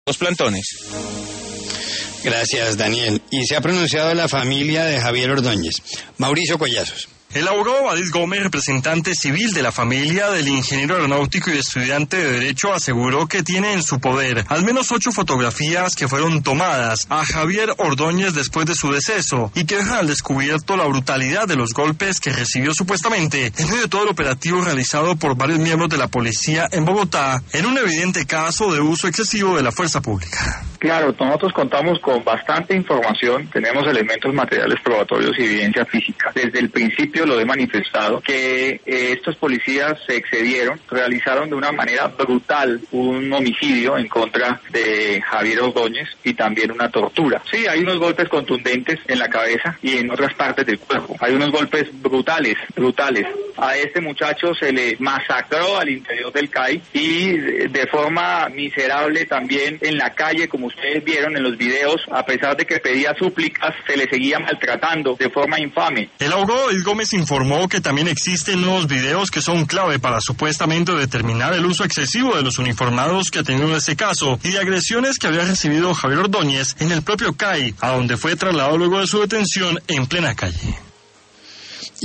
Los plantones. Gracias, Daniel. Y se ha pronunciado la familia de Javier Ordóñez. Mauricio Collazos. El abogado Badis Gómez, representante civil de la familia del ingeniero aeronáutico y estudiante de Derecho, aseguró que tiene en su poder al menos 8 fotografías que fueron tomadas a Javier Ordóñez después de su deceso y que dejan al descubierto la brutalidad de los golpes que recibió supuestamente en medio de todo el operativo realizado por varios miembros de la policía en Bogotá en un evidente caso de uso excesivo de la fuerza pública. Claro, nosotros contamos con bastante información, tenemos elementos materiales probatorios y evidencia física. Desde el principio lo he manifestado que estos policías se excedieron, realizaron de una manera brutal un homicidio en contra de Javier Ordóñez y también una tortura. Sí, hay unos golpes contundentes en la cabeza y en otras partes del cuerpo. Hay unos golpes brutales. A este muchacho se le masacró al interior del CAI y de forma miserable también en la calle, como ustedes vieron en los videos, a pesar de que pedía súplicas, se le seguía maltratando de forma infame. El abogado Badis Gómez informó que también existen nuevos videos que son clave para supuestamente determinar el uso excesivo de los uniformados que ha tenido en este caso y de agresiones que había recibido Javier Ordóñez en el propio CAI, a donde fue trasladado luego de su detención en plena calle.